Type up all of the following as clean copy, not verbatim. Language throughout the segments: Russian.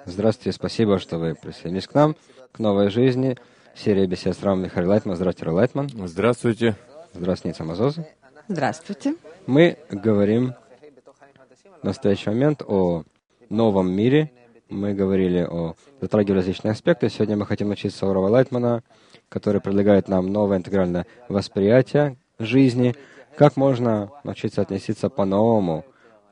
Здравствуйте, спасибо, что вы присоединились к нам, к новой жизни. Серия бесед с Равом Михаил Лайтман. Здравствуйте, Рав Лайтман. Здравствуйте. Здравствуйте, Ница Мазоз. Здравствуйте. Мы говорим в настоящий момент о новом мире. Мы говорили затрагивали различные аспекты. Сегодня мы хотим учиться у Рава Лайтмана, который предлагает нам новое интегральное восприятие жизни. Как можно научиться относиться по-новому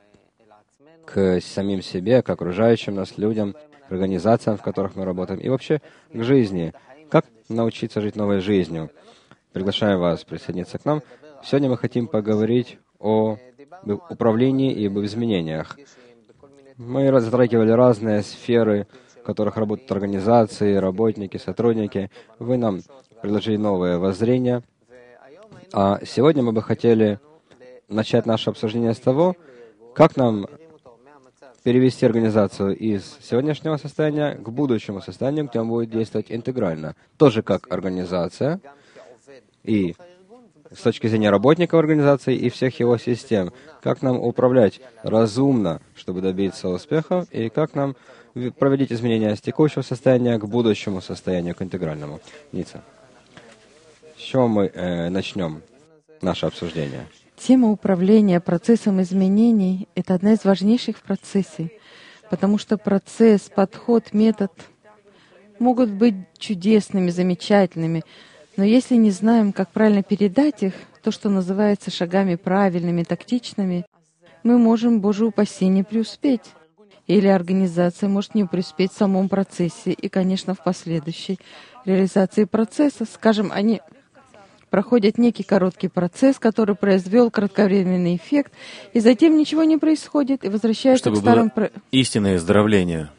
к самим себе, к окружающим нас людям, к организациям, в которых мы работаем, и вообще к жизни. Как научиться жить новой жизнью? Приглашаем вас присоединиться к нам. Сегодня мы хотим поговорить об управлении и об изменениях. Мы затрагивали разные сферы, в которых работают организации, работники, сотрудники. Вы нам предложили новые воззрения. А сегодня мы бы хотели начать наше обсуждение с того, как нам перевести организацию из сегодняшнего состояния к будущему состоянию, где он будет действовать интегрально. Тоже как организация, и с точки зрения работников организации и всех его систем. Как нам управлять разумно, чтобы добиться успеха, и как нам проводить изменения с текущего состояния к будущему состоянию, к интегральному. Ница, с чего мы начнем наше обсуждение? Тема управления процессом изменений — это одна из важнейших в процессе, потому что процесс, подход, метод могут быть чудесными, замечательными, но если не знаем, как правильно передать их, то, что называется шагами правильными, тактичными, мы можем, Боже упаси, не преуспеть. Или организация может не преуспеть в самом процессе и, конечно, в последующей реализации процесса. Скажем, они проходят некий короткий процесс, который произвел кратковременный эффект, и затем ничего не происходит, и возвращается чтобы к старым... было истинное оздоровление.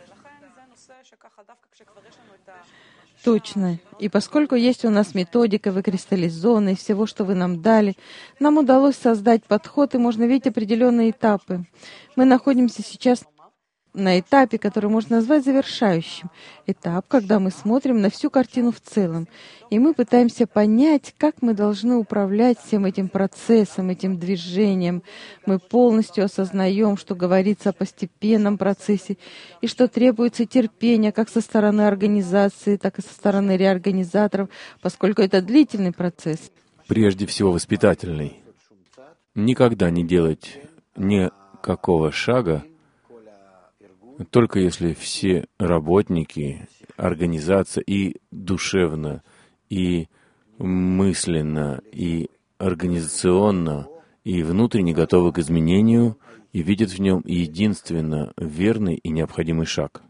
Точно. И поскольку есть у нас методика выкристаллизованная, всего, что вы нам дали, нам удалось создать подход, и можно видеть определенные этапы. Мы находимся сейчас на этапе, который можно назвать завершающим. Этап, когда мы смотрим на всю картину в целом. И мы пытаемся понять, как мы должны управлять всем этим процессом, этим движением. Мы полностью осознаем, что говорится о постепенном процессе, и что требуется терпение как со стороны организации, так и со стороны реорганизаторов, поскольку это длительный процесс. Прежде всего воспитательный. Никогда не делать никакого шага, только если все работники, организация и душевно, и мысленно, и организационно, и внутренне готовы к изменению и видят в нем единственно верный и необходимый шаг.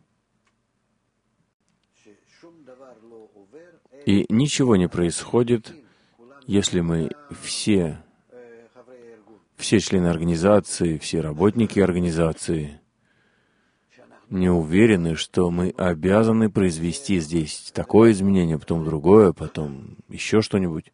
И ничего не происходит, если мы все члены организации, все работники организации не уверены, что мы обязаны произвести здесь такое изменение, потом другое, потом еще что-нибудь.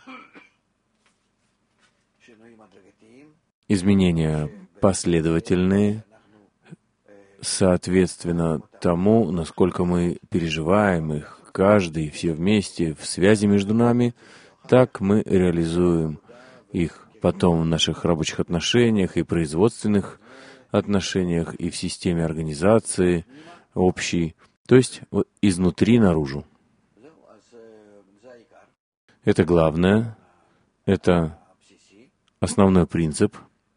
Изменения последовательные, соответственно тому, насколько мы переживаем их, каждый, все вместе, в связи между нами, так мы реализуем их потом в наших рабочих отношениях и производственных отношениях и в системе организации общей, то есть изнутри наружу. Это главное, это основной принцип.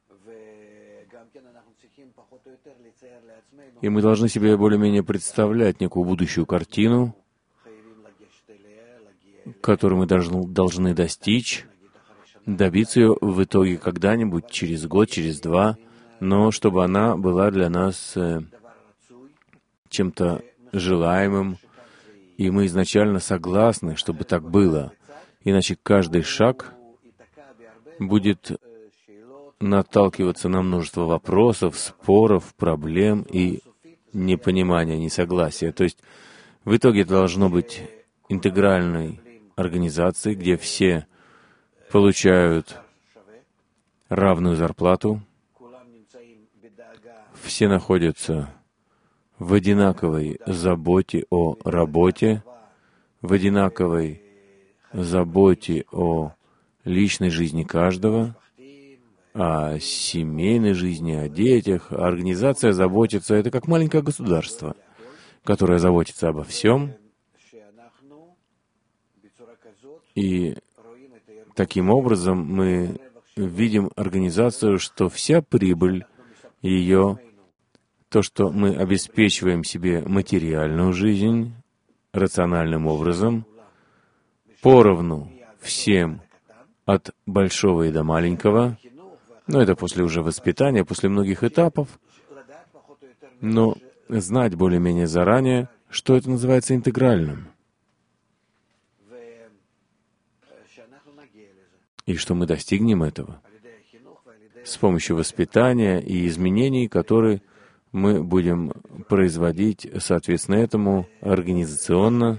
И мы должны себе более-менее представлять некую будущую картину, которую мы должны достичь, добиться ее в итоге когда-нибудь, через год, через два, но чтобы она была для нас чем-то желаемым, и мы изначально согласны, чтобы так было. Иначе каждый шаг будет наталкиваться на множество вопросов, споров, проблем и непонимания, несогласия. То есть в итоге это должно быть интегральной организацией, где все получают равную зарплату, все находятся в одинаковой заботе о работе, в одинаковой заботе о личной жизни каждого, о семейной жизни, о детях. Организация заботится, это как маленькое государство. которая заботится обо всем. И таким образом мы видим организацию, что вся прибыль ее, то, что мы обеспечиваем себе материальную жизнь рациональным образом, поровну всем, от большого и до маленького, но это после уже воспитания, после многих этапов, но знать более-менее заранее, что это называется интегральным, и что мы достигнем этого с помощью воспитания и изменений, которые мы будем производить, соответственно, этому организационно.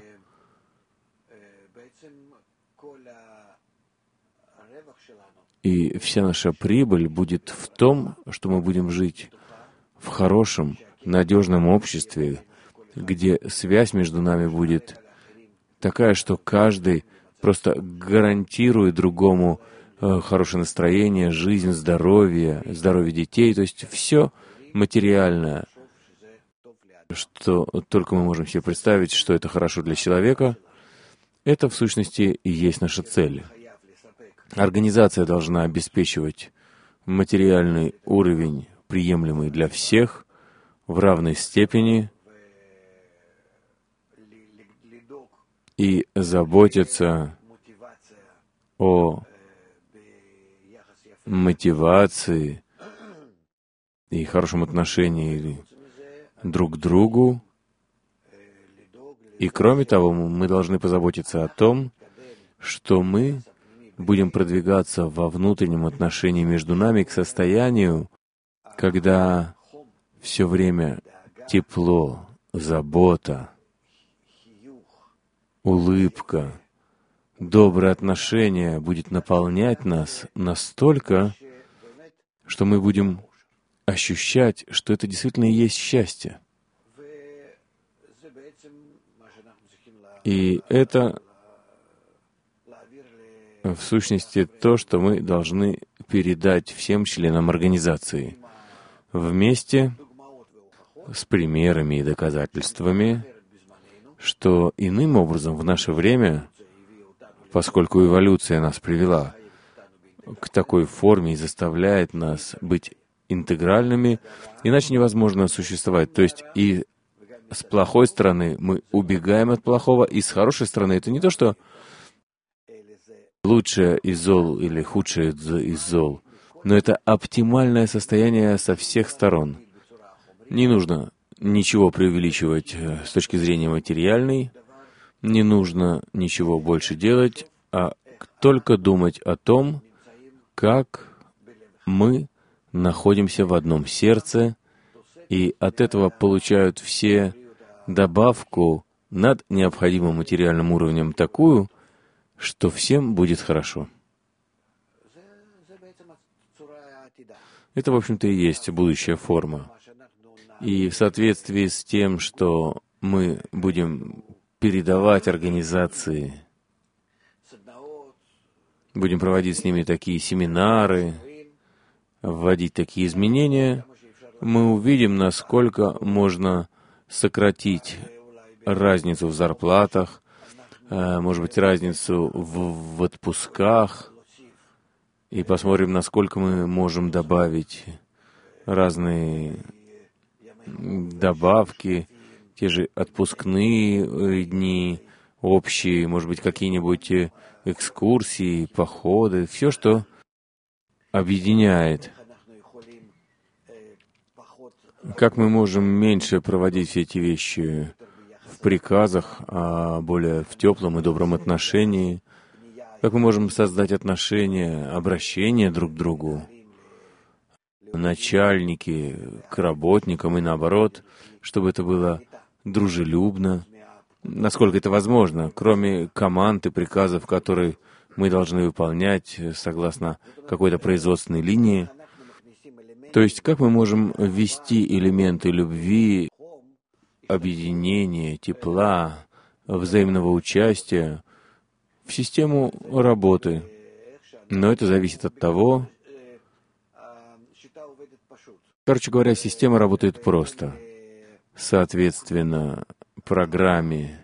И вся наша прибыль будет в том, что мы будем жить в хорошем, надежном обществе, где связь между нами будет такая, что каждый просто гарантирует другому хорошее настроение, жизнь, здоровье, здоровье детей, то есть все материальное, что только мы можем себе представить, что это хорошо для человека, это в сущности и есть наша цель. Организация должна обеспечивать материальный уровень, приемлемый для всех, в равной степени, и заботиться о мотивации и хорошем отношении друг к другу. И кроме того, мы должны позаботиться о том, что мы будем продвигаться во внутреннем отношении между нами к состоянию, когда все время тепло, забота, улыбка, доброе отношение будет наполнять нас настолько, что мы будем ощущать, что это действительно и есть счастье. И это в сущности то, что мы должны передать всем членам организации вместе с примерами и доказательствами, что иным образом в наше время, поскольку эволюция нас привела к такой форме и заставляет нас быть интегральными, иначе невозможно существовать. То есть и с плохой стороны мы убегаем от плохого, и с хорошей стороны это не то, что лучшее из зол или худшее из зол, но это оптимальное состояние со всех сторон. Не нужно ничего преувеличивать с точки зрения материальной, не нужно ничего больше делать, а только думать о том, как мы находимся в одном сердце, и от этого получают все добавку над необходимым материальным уровнем такую, что всем будет хорошо. Это, в общем-то, и есть будущая форма. И в соответствии с тем, что мы будем передавать организации, будем проводить с ними такие семинары, вводить такие изменения, мы увидим, насколько можно сократить разницу в зарплатах, может быть, разницу в отпусках, и посмотрим, насколько мы можем добавить разные добавки, те же отпускные дни, общие, может быть, какие-нибудь экскурсии, походы, все, что объединяет. Как мы можем меньше проводить все эти вещи в приказах, а более в теплом и добром отношении? Как мы можем создать отношения, обращения друг к другу? Начальники к работникам и наоборот, чтобы это было дружелюбно, насколько это возможно, кроме команд и приказов, которые мы должны выполнять согласно какой-то производственной линии. То есть, как мы можем ввести элементы любви, объединения, тепла, взаимного участия в систему работы. Но это зависит от того. Короче говоря, система работает просто. соответственно программе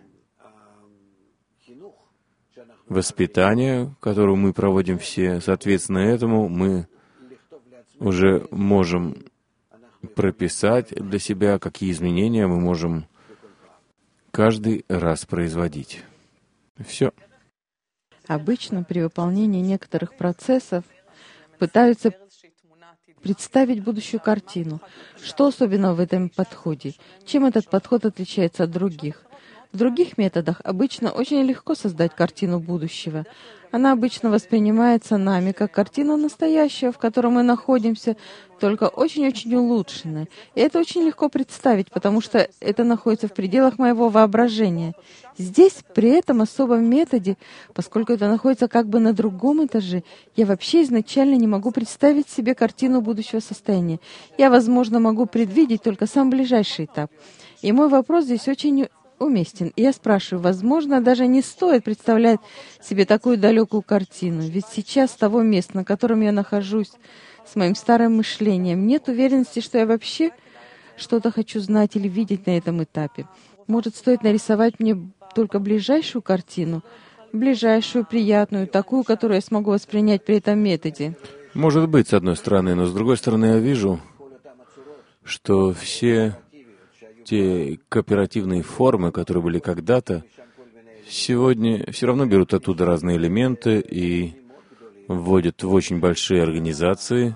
воспитания, которую мы проводим все, соответственно этому мы уже можем прописать для себя, какие изменения мы можем каждый раз производить. Все. Обычно при выполнении некоторых процессов пытаются представить будущую картину. Что особенно в этом подходе? Чем этот подход отличается от других? В других методах обычно очень легко создать картину будущего. Она обычно воспринимается нами как картина настоящего, в которой мы находимся, только очень-очень улучшенная. И это очень легко представить, потому что это находится в пределах моего воображения. Здесь, при этом особом методе, поскольку это находится как бы на другом этаже, я вообще изначально не могу представить себе картину будущего состояния. Я, возможно, могу предвидеть только сам ближайший этап. И мой вопрос здесь очень уместен. И я спрашиваю, возможно, даже не стоит представлять себе такую далекую картину, ведь сейчас с того места, на котором я нахожусь, с моим старым мышлением, нет уверенности, что я вообще что-то хочу знать или видеть на этом этапе. Может, стоит нарисовать мне только ближайшую картину, ближайшую, приятную, такую, которую я смогу воспринять при этом методе? Может быть, с одной стороны, но с другой стороны я вижу, что все те кооперативные формы, которые были когда-то, сегодня все равно берут оттуда разные элементы и вводят в очень большие организации,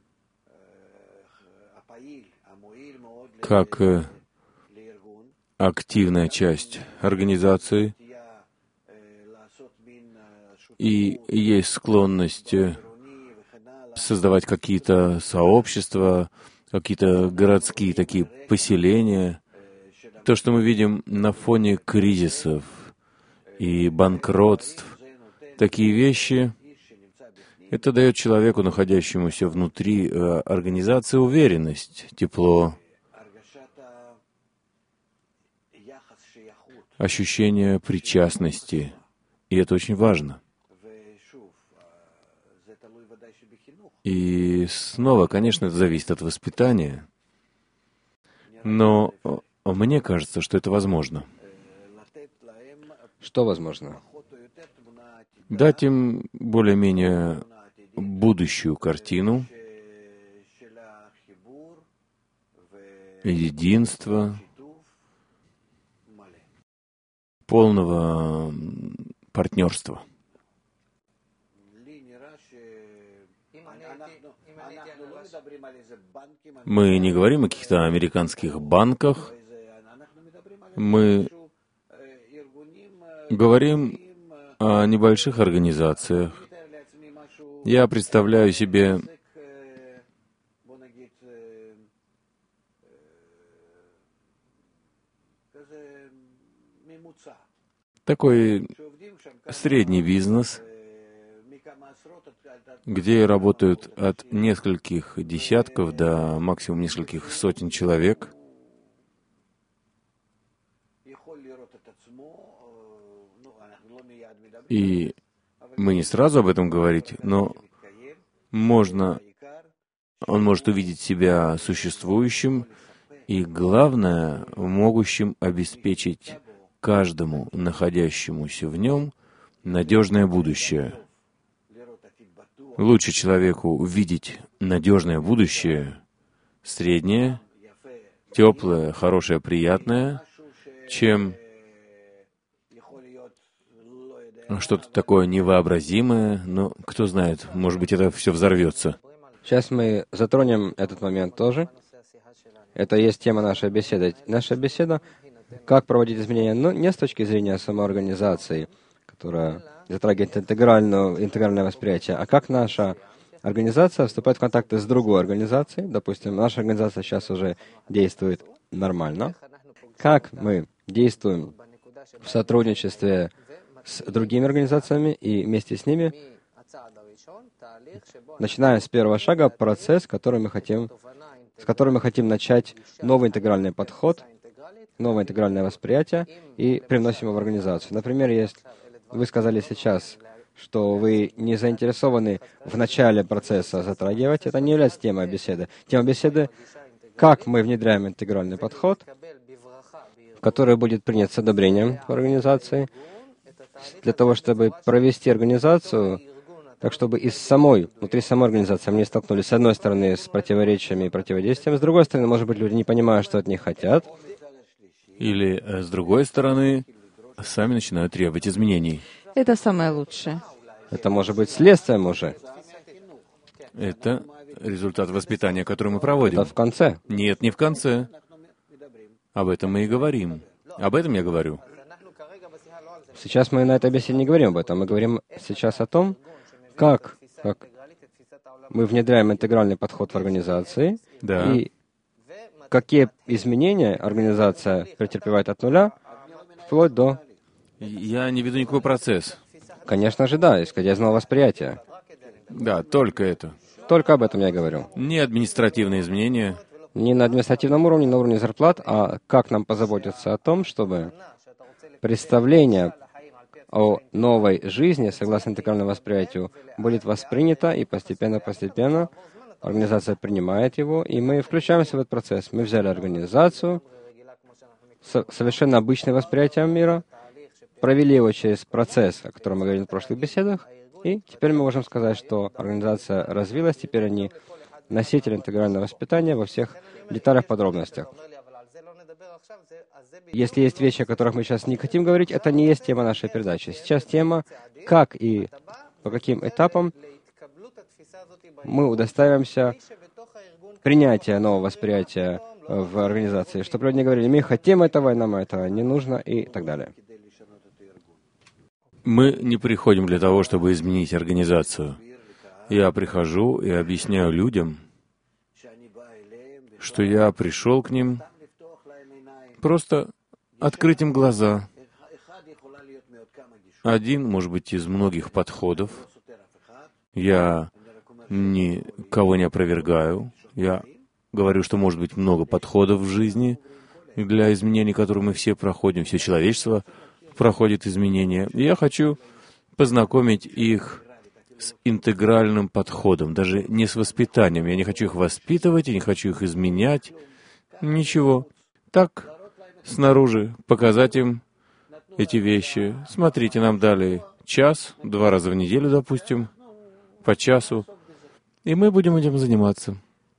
как активная часть организации, и есть склонность создавать какие-то сообщества, какие-то городские такие поселения. То, что мы видим на фоне кризисов и банкротств, такие вещи, это дает человеку, находящемуся внутри организации, уверенность, тепло, ощущение причастности. И это очень важно. И снова, конечно, это зависит от воспитания, но мне кажется, что это возможно. Что возможно? Дать им более-менее будущую картину, единства, полного партнерства. Мы не говорим о каких-то американских банках, мы говорим о небольших организациях. Я представляю себе такой средний бизнес, где работают от нескольких десятков до максимум нескольких сотен человек. И мы не сразу об этом говорить, но он может увидеть себя существующим и, главное, могущим обеспечить каждому находящемуся в нем надежное будущее. Лучше человеку увидеть надежное будущее, среднее, теплое, хорошее, приятное, чем что-то такое невообразимое, но кто знает, может быть, это все взорвется. Сейчас мы затронем этот момент тоже. Это и есть тема нашей беседы. Наша беседа — как проводить изменения, но не с точки зрения самоорганизации, которая затрагивает интегральное восприятие, а как наша организация вступает в контакты с другой организацией. Допустим, наша организация сейчас уже действует нормально. Как мы действуем в сотрудничестве с другими организациями и вместе с ними, начиная с первого шага, процесс, с которым мы хотим начать новый интегральный подход, новое интегральное восприятие и привносим его в организацию. Например, если вы сказали сейчас, что вы не заинтересованы в начале процесса затрагивать, это не является темой беседы. Тема беседы — как мы внедряем интегральный подход который будет принят с одобрением в организации, для того, чтобы провести организацию, так чтобы внутри самой организации мы не столкнулись, с одной стороны, с противоречиями и противодействием, с другой стороны, может быть, люди не понимают, что от них хотят. Или, с другой стороны, сами начинают требовать изменений. Это самое лучшее. Это может быть следствием уже. Это результат воспитания, который мы проводим. Это в конце. Нет, не в конце. Об этом мы и говорим. Об этом я говорю. Сейчас мы на этой беседе не говорим об этом. Мы говорим сейчас о том, как мы внедряем интегральный подход в организации, Да. и какие изменения организация претерпевает от нуля, вплоть до... Я не веду никакой процесс. Конечно же, да, исходя из нового восприятия. Да, только это. Только об этом я и говорю. Не административные изменения. Не на административном уровне, на уровне зарплат, а как нам позаботиться о том, чтобы представление о новой жизни, согласно интегральному восприятию, будет воспринято, и постепенно организация принимает его, и мы включаемся в этот процесс. Мы взяли организацию, совершенно обычное восприятие мира, провели его через процесс, о котором мы говорили в прошлых беседах, и теперь мы можем сказать, что организация развилась, теперь они носитель интегрального воспитания во всех деталях, подробностях. Если есть вещи, о которых мы сейчас не хотим говорить, это не есть тема нашей передачи. Сейчас тема, как и по каким этапам мы удостаиваемся принятия нового восприятия в организации, чтобы люди не говорили, мы хотим этого, нам этого не нужно, и так далее. Мы не приходим для того, чтобы изменить организацию. Я прихожу и объясняю людям, что я пришел к ним просто открыть им глаза. Один, может быть, из многих подходов. Я никого не опровергаю. Я говорю, что может быть много подходов в жизни для изменений, которые мы все проходим, все человечество проходит изменения. И я хочу познакомить их с интегральным подходом, даже не с воспитанием. Я не хочу их воспитывать, я не хочу их изменять. Ничего. Так, снаружи, показать им эти вещи. Смотрите, нам дали час, 2 раза в неделю, допустим, по часу, и мы будем этим заниматься.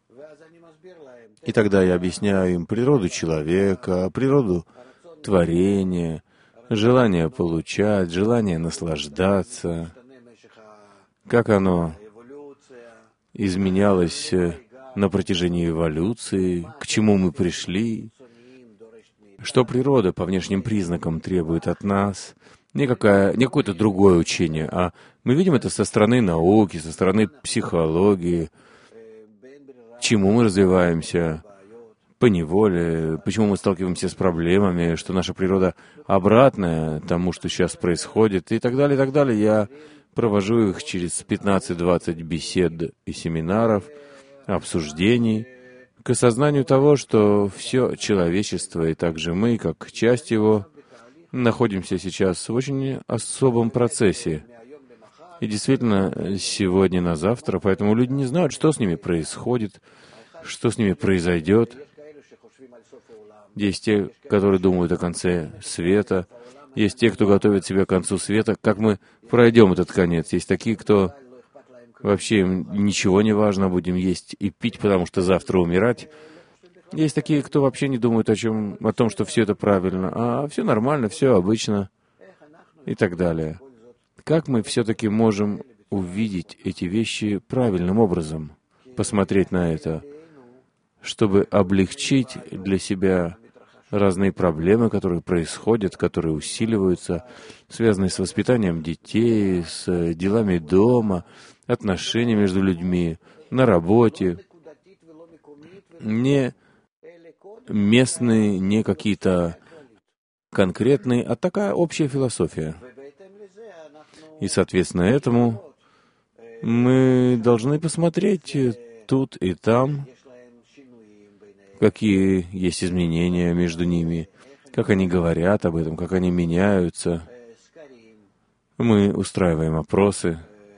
И тогда я объясняю им природу человека, природу творения, желание получать, желание наслаждаться, как оно изменялось на протяжении эволюции, к чему мы пришли, что природа по внешним признакам требует от нас, не какое-то другое учение, а мы видим это со стороны науки, со стороны психологии, чему мы развиваемся поневоле, почему мы сталкиваемся с проблемами, что наша природа обратная тому, что сейчас происходит, и так далее, и так далее. Я провожу их через 15-20 бесед и семинаров, обсуждений, к осознанию того, что все человечество, и также мы, как часть его, находимся сейчас в очень особом процессе. И действительно, сегодня на завтра, поэтому люди не знают, что с ними происходит, что с ними произойдет. Есть те, которые думают о конце света, есть те, кто готовит себя к концу света, как мы пройдем этот конец. Есть такие, кто вообще им ничего не важно, будем есть и пить, потому что завтра умирать. Есть такие, кто вообще не думают о том, что все это правильно, а все нормально, все обычно и так далее. Как мы все-таки можем увидеть эти вещи правильным образом, посмотреть на это, чтобы облегчить для себя разные проблемы, которые происходят, которые усиливаются, связанные с воспитанием детей, с делами дома, отношениями между людьми, на работе, не местные, не какие-то конкретные, а такая общая философия. И, соответственно, этому мы должны посмотреть тут и там, какие есть изменения между ними, как они говорят об этом, как они меняются. Мы устраиваем опросы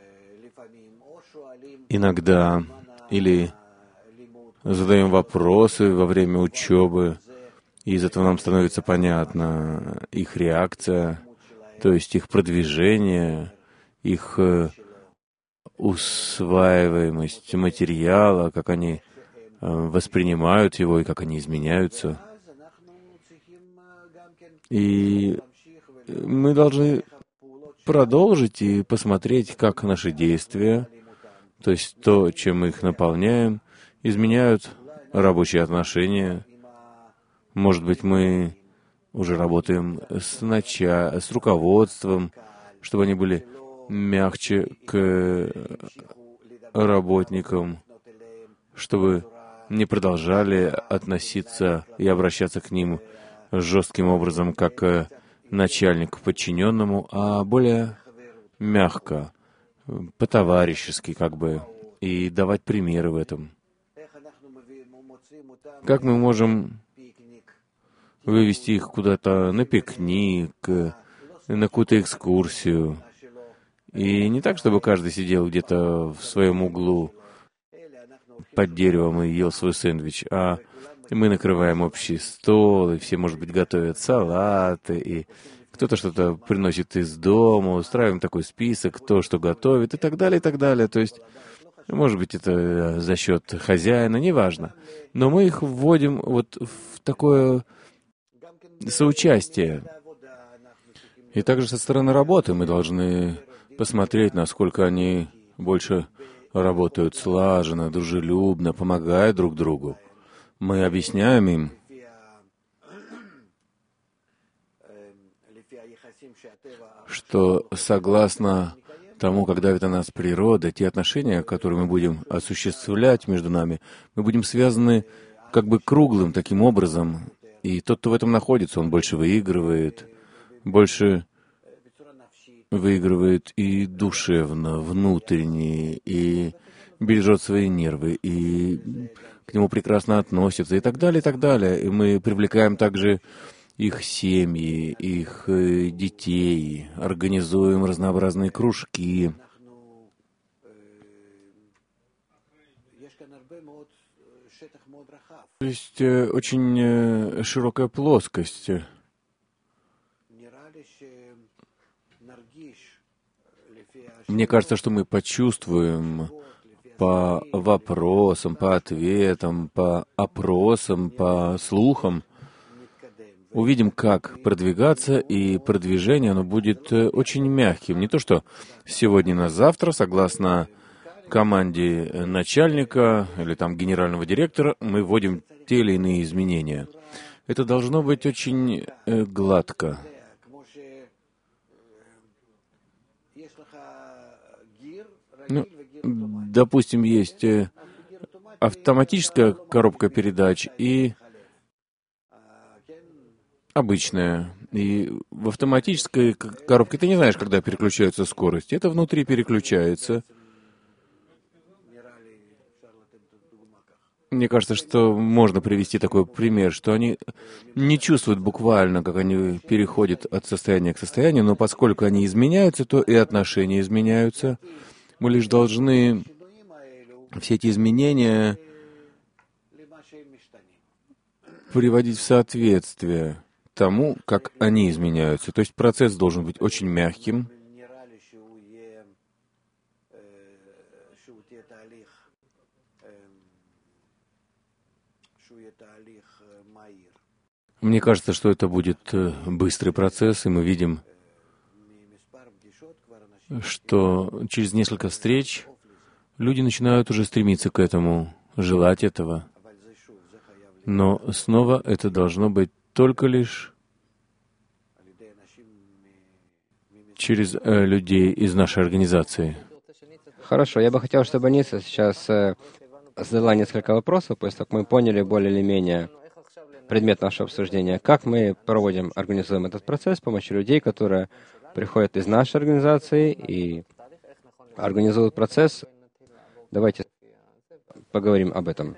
иногда, или задаем вопросы во время учебы, И из этого нам становится понятна их реакция, то есть их продвижение, их усваиваемость материала, как они воспринимают его и как они изменяются. И мы должны продолжить и посмотреть, как наши действия, то есть то, чем мы их наполняем, изменяют рабочие отношения. Может быть, мы уже работаем с руководством, чтобы они были мягче к работникам, чтобы не продолжали относиться и обращаться к ним жестким образом, как к начальнику подчиненному, а более мягко, по-товарищески как бы, и давать примеры в этом. Как мы можем вывести их куда-то на пикник, на какую-то экскурсию. И не так, чтобы каждый сидел где-то в своем углу под деревом и ел свой сэндвич, а мы накрываем общий стол, и все, может быть, готовят салаты, и кто-то что-то приносит из дома, устраиваем такой список, кто что готовит, и так далее, и так далее. То есть, может быть, это за счет хозяина, неважно. Но мы их вводим вот в такое соучастие. И также со стороны работы мы должны посмотреть, насколько они больше работают слаженно, дружелюбно, помогая друг другу. Мы объясняем им, что согласно тому, как давит на нас природа, те отношения, которые мы будем осуществлять между нами, мы будем связаны как бы круглым таким образом. И тот, кто в этом находится, он больше выигрывает и душевно, внутренне, и бережет свои нервы, и к нему прекрасно относятся, и так далее, и так далее. И мы привлекаем также их семьи, их детей, организуем разнообразные кружки. То есть очень широкая плоскость. Мне кажется, что мы почувствуем по вопросам, по ответам, по опросам, по слухам, увидим, как продвигаться, и продвижение, оно будет очень мягким. Не то, что сегодня на завтра, согласно команде начальника или там генерального директора, мы вводим те или иные изменения. Это должно быть очень гладко. Ну, допустим, есть автоматическая коробка передач и обычная. И в автоматической коробке ты не знаешь, когда переключаются скорости. Это внутри переключается. Мне кажется, что можно привести такой пример, что они не чувствуют буквально, как они переходят от состояния к состоянию, но поскольку они изменяются, то и отношения изменяются. Мы лишь должны все эти изменения приводить в соответствие тому, как они изменяются. То есть процесс должен быть очень мягким. Мне кажется, что это будет быстрый процесс, и мы видим, что через несколько встреч люди начинают уже стремиться к этому, желать этого. Но снова это должно быть только лишь через людей из нашей организации. Хорошо, я бы хотел, чтобы Ниса сейчас задала несколько вопросов, после того, как мы поняли более или менее предмет нашего обсуждения. Как мы организуем этот процесс с помощью людей, которые приходят из нашей организации и организуют процесс. Давайте поговорим об этом.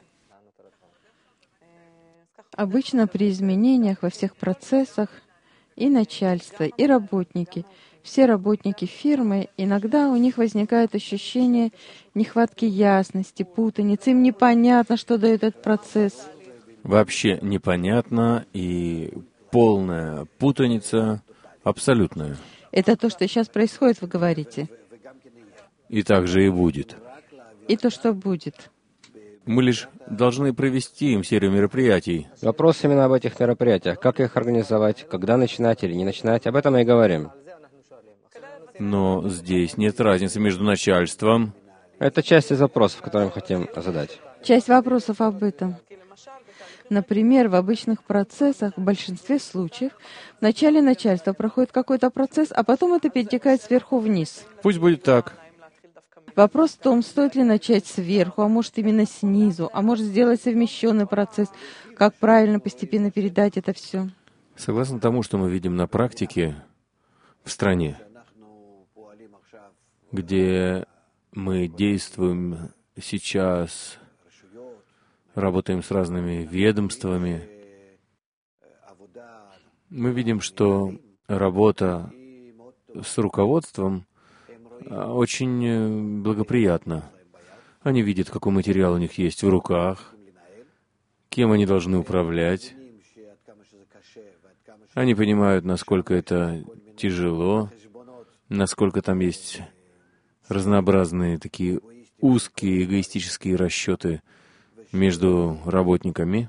Обычно при изменениях во всех процессах и начальство, и работники, все работники фирмы, иногда у них возникает ощущение нехватки ясности, путаницы, им непонятно, что дает этот процесс. Вообще непонятно и полная путаница, абсолютная. Это то, что сейчас происходит, вы говорите. И так же и будет. И то, что будет. Мы лишь должны провести им серию мероприятий. Вопрос именно об этих мероприятиях. Как их организовать, когда начинать или не начинать, об этом мы и говорим. Но здесь нет разницы между начальством. Это часть из вопросов, которые мы хотим задать. Часть вопросов об этом. Например, в обычных процессах, в большинстве случаев, в начале начальства проходит какой-то процесс, а потом это перетекает сверху вниз. Пусть будет так. Вопрос в том, стоит ли начать сверху, а может именно снизу, а может сделать совмещенный процесс, как правильно постепенно передать это все. Согласно тому, что мы видим на практике в стране, где мы действуем сейчас, работаем с разными ведомствами, мы видим, что работа с руководством очень благоприятна. Они видят, какой материал у них есть в руках, кем они должны управлять. Они понимают, насколько это тяжело, насколько там есть разнообразные такие узкие эгоистические расчеты между работниками,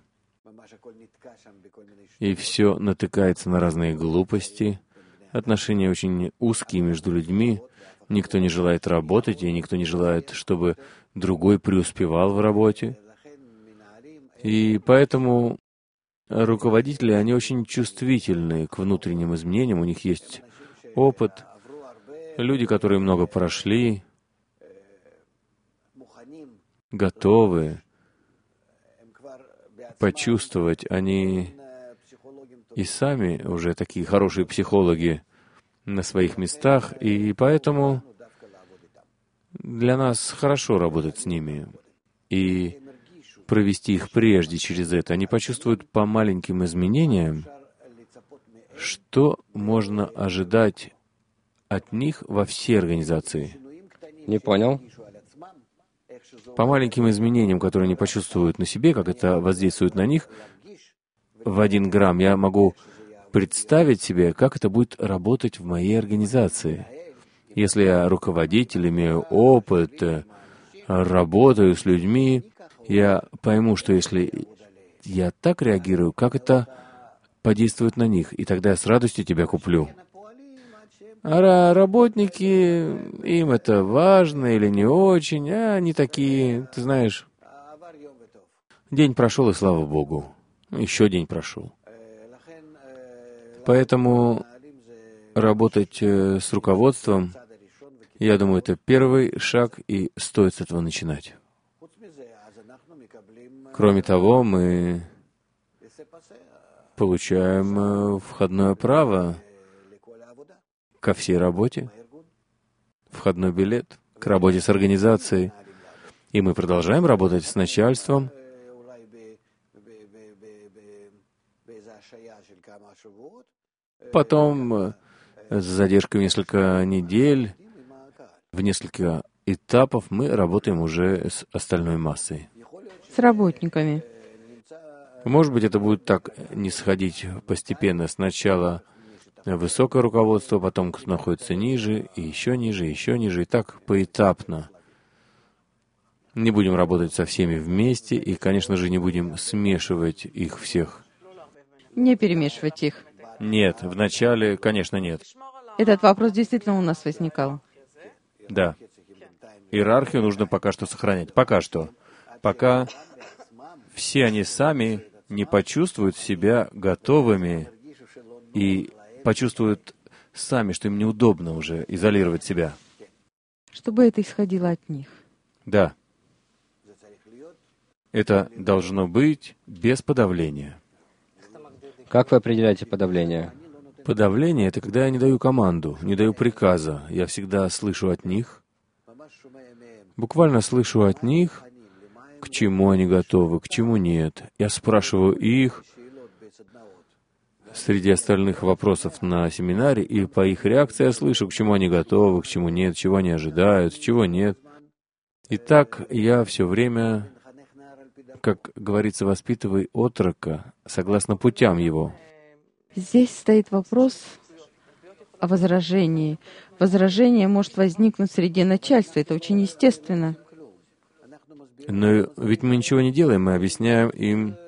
и все натыкается на разные глупости, отношения очень узкие между людьми, никто не желает работать, и никто не желает, чтобы другой преуспевал в работе. И поэтому руководители, они очень чувствительны к внутренним изменениям, у них есть опыт, люди, которые много прошли, готовы почувствовать, они и сами уже такие хорошие психологи на своих местах, и поэтому для нас хорошо работать с ними и провести их прежде через это. Они почувствуют по маленьким изменениям, что можно ожидать от них во всей организации. Не понял. По маленьким изменениям, которые они почувствуют на себе, как это воздействует на них, в 1 грамм я могу представить себе, как это будет работать в моей организации. Если я руководитель, имею опыт, работаю с людьми, я пойму, что если я так реагирую, как это подействует на них, и тогда я с радостью тебя куплю. А работники, им это важно или не очень, они такие, ты знаешь, день прошел, и слава Богу, еще день прошел. Поэтому работать с руководством, я думаю, это первый шаг, и стоит с этого начинать. Кроме того, мы получаем входное право ко всей работе, входной билет к работе с организацией. И мы продолжаем работать с начальством. Потом, с задержкой в несколько недель, в несколько этапов, мы работаем уже с остальной массой. С работниками. Может быть, это будет так не сходить постепенно. Сначала высокое руководство, потом кто находится ниже, и еще ниже, и так поэтапно. Не будем работать со всеми вместе, и, конечно же, не будем смешивать их всех. Не перемешивать их. Нет, вначале, конечно, нет. Этот вопрос действительно у нас возникал. Да. Иерархию нужно пока что сохранять. Пока что. Пока все они сами не почувствуют себя готовыми и почувствуют сами, что им неудобно уже изолировать себя. Чтобы это исходило от них. Да. Это должно быть без подавления. Как вы определяете подавление? Подавление — это когда я не даю команду, не даю приказа. Я всегда слышу от них, буквально слышу от них, к чему они готовы, к чему нет. Я спрашиваю их среди остальных вопросов на семинаре, и по их реакции я слышу, к чему они готовы, к чему нет, чего они ожидают, чего нет. И так я все время как говорится, воспитывай отрока согласно путям его. Здесь стоит вопрос о возражении. Возражение может возникнуть среди начальства. Это очень естественно. Но ведь мы ничего не делаем, мы объясняем им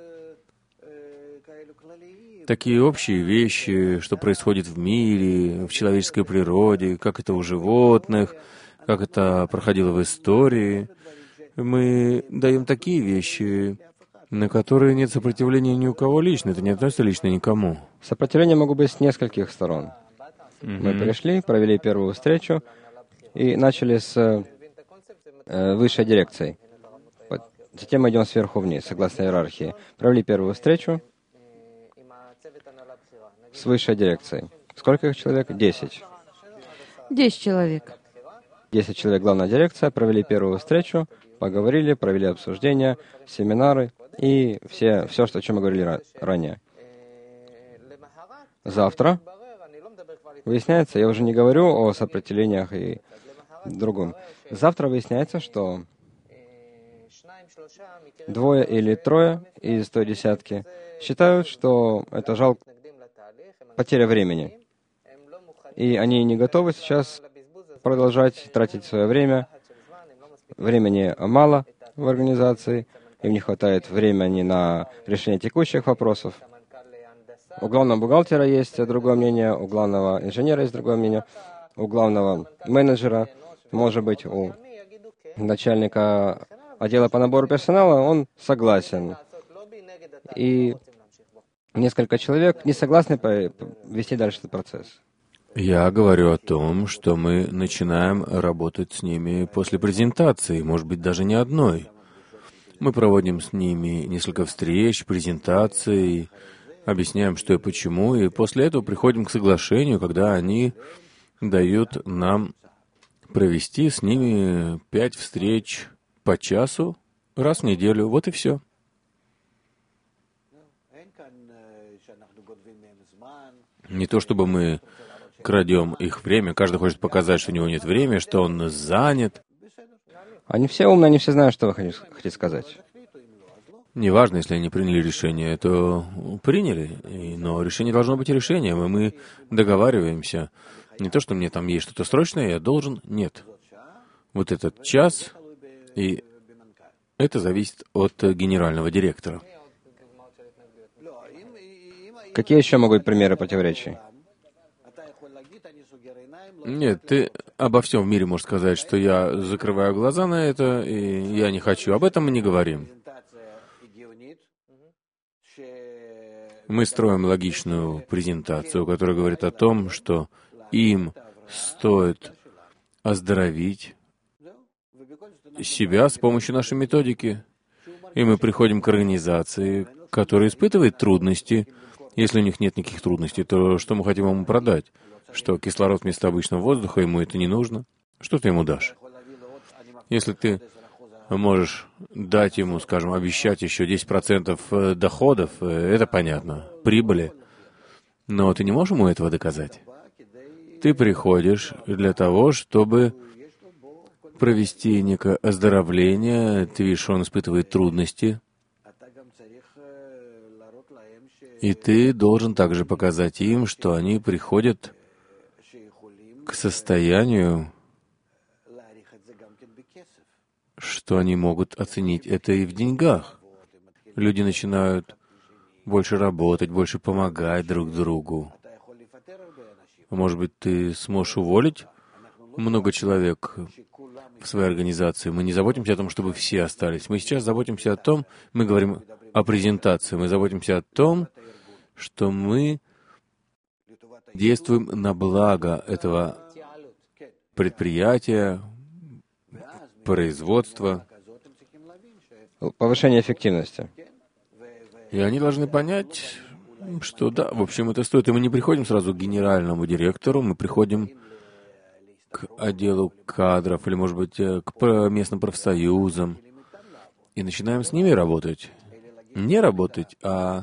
такие общие вещи, что происходит в мире, в человеческой природе, как это у животных, как это проходило в истории. Мы даем такие вещи, на которые нет сопротивления ни у кого лично. Это не относится лично никому. Сопротивление могут быть с нескольких сторон. Мы пришли, провели первую встречу и начали с высшей дирекцией. Затем мы идем сверху вниз, согласно иерархии. Провели первую встречу с высшей дирекцией. Сколько их человек? 10. 10 человек. 10 человек, главная дирекция, провели первую встречу, поговорили, провели обсуждения, семинары и все, о чем мы говорили ранее. Завтра выясняется, я уже не говорю о сопротивлениях и другом. Завтра выясняется, что 2 или 3 из той десятки считают, что это жалко, потеря времени. И они не готовы сейчас продолжать тратить свое время. Времени мало в организации, им не хватает времени на решение текущих вопросов. У главного бухгалтера есть другое мнение, у главного инженера есть другое мнение, у главного менеджера, может быть, у начальника отдела по набору персонала, он согласен. И несколько человек не согласны вести дальше этот процесс. Я говорю о том, что мы начинаем работать с ними после презентации, может быть, даже не одной. Мы проводим с ними несколько встреч, презентаций, объясняем, что и почему, и после этого приходим к соглашению, когда они дают нам провести с ними 5 встреч по часу раз в неделю. Вот и все. Не то чтобы мы крадем их время, каждый хочет показать, что у него нет времени, что он занят. Они все умные, они все знают, что вы хотите сказать. Неважно, если они приняли решение, то приняли, но решение должно быть решением, и мы договариваемся. Не то, что мне там есть что-то срочное, я должен, нет. Вот этот час, и это зависит от генерального директора. Какие еще могут быть примеры противоречий? Нет, ты обо всем в мире можешь сказать, что я закрываю глаза на это, и я не хочу. Об этом мы не говорим. Мы строим логичную презентацию, которая говорит о том, что им стоит оздоровить себя с помощью нашей методики. И мы приходим к организации, которая испытывает трудности. Если у них нет никаких трудностей, то что мы хотим ему продать? Что кислород вместо обычного воздуха, ему это не нужно? Что ты ему дашь? Если ты можешь дать ему, скажем, обещать еще 10% доходов, это понятно, прибыли, но ты не можешь ему этого доказать. Ты приходишь для того, чтобы провести некое оздоровление, ты видишь, что он испытывает трудности, и ты должен также показать им, что они приходят к состоянию, что они могут оценить это и в деньгах. Люди начинают больше работать, больше помогать друг другу. Может быть, ты сможешь уволить много человек в своей организации. Мы не заботимся о том, чтобы все остались. Мы сейчас заботимся о том, мы говорим о презентации, мы заботимся о том, что мы действуем на благо этого предприятия, производства. Повышение эффективности. И они должны понять, что да, в общем, это стоит. И мы не приходим сразу к генеральному директору, мы приходим к отделу кадров или, может быть, к местным профсоюзам и начинаем с ними работать. Не работать, а